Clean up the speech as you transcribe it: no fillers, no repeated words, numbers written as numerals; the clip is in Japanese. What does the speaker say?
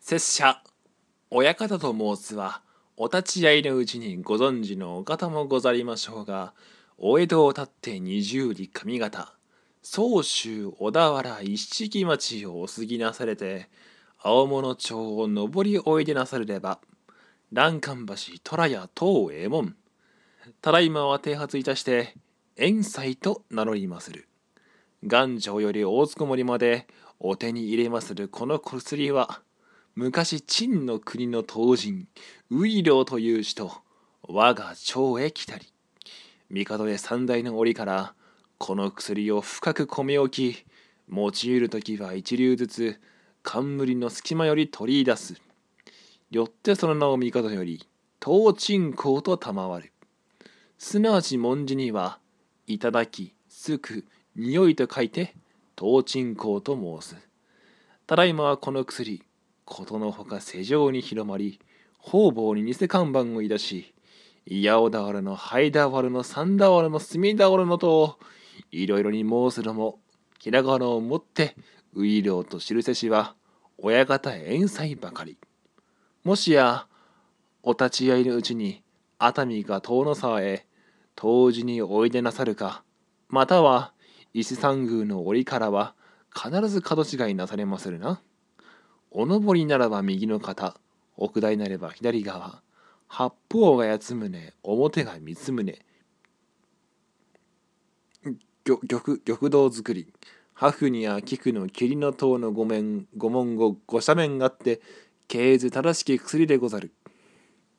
拙者親方と申すはお立ち会いのうちにご存知のお方もござりましょうが、お江戸を立って20里上方、総州小田原一色町をお過ぎなされて、青物町を上りおいでなされれば、欄干橋虎屋当右衛門、ただいまは剃髪いたして遠斎と名乗りまする。元城より大津こもりまでお手に入れまするこの薬は、昔陳の国の当人ウイロウという人、我が町へ来たり、帝へ三代の折からこの薬を深く米置き、用いる時は一粒ずつ冠の隙間より取り出す。よってその名を帝より当鎮香と賜る。すなわち文字には、いただき、すく、匂いと書いて当鎮香と申す。ただいまはこの薬、ことのほか世上に広まり、方々に偽看板をいたし、八尾俵の灰俵の三俵の隅俵のと、いろいろに申すのも、ひらがなをもってういろうと知るせしは、親方遠斎ばかり。もしや、お立ち会いのうちに、熱海か遠野沢へ、当時においでなさるか、または、伊勢山宮の折からは、必ず角違いなされまするな。お上りならば右の肩、奥台なれば左側、八方が八つ宗、表が三つ宗、玉堂作り、破風には菊の霧の塔の五門五斜面があって、経図正しき薬でござる。